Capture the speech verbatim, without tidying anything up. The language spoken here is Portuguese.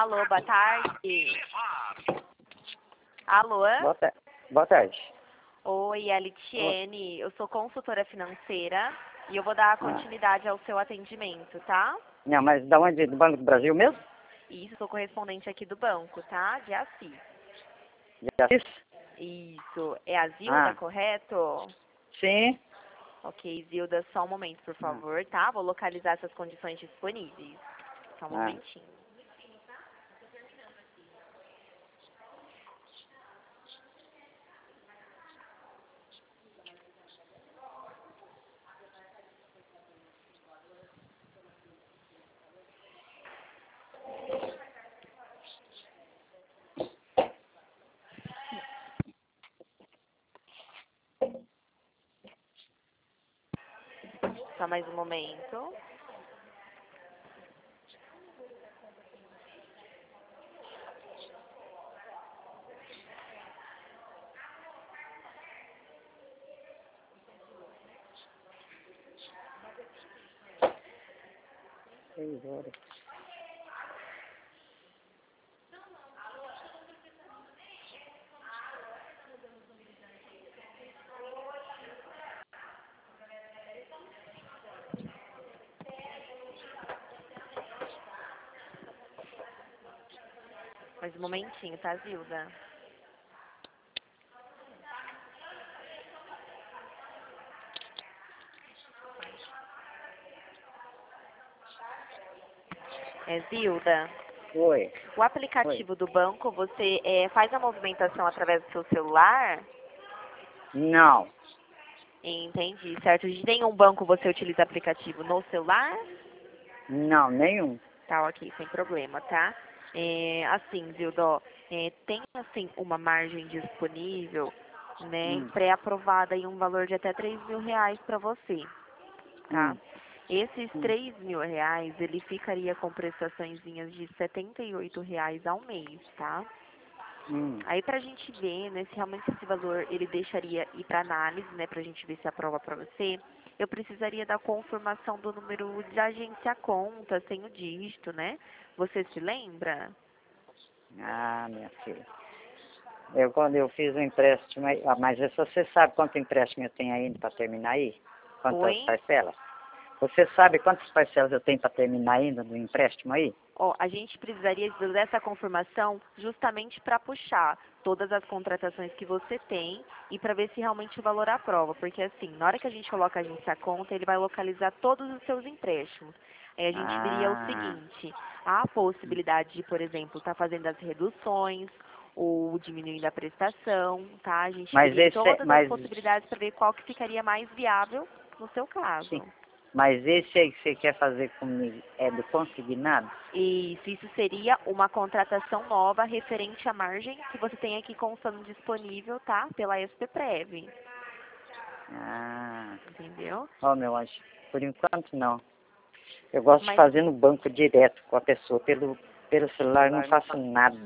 Alô, boa tarde. Alô? Boa, ta boa tarde. Oi, é a Litiene. Eu sou consultora financeira e eu vou dar Ah. continuidade ao seu atendimento, tá? Não, mas da onde? Do Banco do Brasil mesmo? Isso, sou correspondente aqui do banco, tá? De Assis. Já fiz? Isso. É a Zilda, Ah, correto? sim. Ok, Zilda, só um momento, por Ah. favor, tá? Vou localizar essas condições disponíveis. Só um Ah. momentinho. Só mais um momento. Seis horas. Mais um momentinho, tá, Zilda? É, Zilda, Oi. o aplicativo do banco, você é, faz a movimentação através do seu celular? Não. Entendi, certo. De nenhum banco você utiliza aplicativo no celular? Não, nenhum. Tá, ok, sem problema, tá? É, assim, Zilda, ó, é, tem assim uma margem disponível, né, Hum. pré-aprovada em um valor de até três mil reais para você, tá? Hum. Esses Hum. três mil reais, ele ficaria com prestaçõezinhas de setenta e oito reais ao mês, tá? Hum. Aí pra gente ver, né, se realmente esse valor ele deixaria ir para análise, né, pra gente ver se aprova para você, eu precisaria da confirmação do número de agência conta, sem o dígito, né? Você se lembra? Ah, minha filha. Eu, quando eu fiz o empréstimo aí, ah, mas você sabe quanto empréstimo eu tenho ainda para terminar aí? Quantas Oi? parcelas? Você sabe quantas parcelas eu tenho para terminar ainda do empréstimo aí? Ó, a gente precisaria dessa confirmação justamente para puxar todas as contratações que você tem e para ver se realmente o valor aprova, porque assim, na hora que a gente coloca a agência à conta, ele vai localizar todos os seus empréstimos. Aí a gente viria o Ah. seguinte, há a possibilidade de, por exemplo, estar fazendo as reduções ou diminuindo a prestação, tá? A gente Mas veria esse, todas as mas possibilidades para ver qual que ficaria mais viável no seu sim. caso. Mas esse aí que você quer fazer comigo é do consignado? Isso, isso seria uma contratação nova referente à margem que você tem aqui constando disponível, tá? Pela S P Prev, Ah, entendeu? ó, meu anjo, por enquanto não. Eu gosto de Mas fazer no banco direto com a pessoa. Pelo, pelo celular eu não faço nada.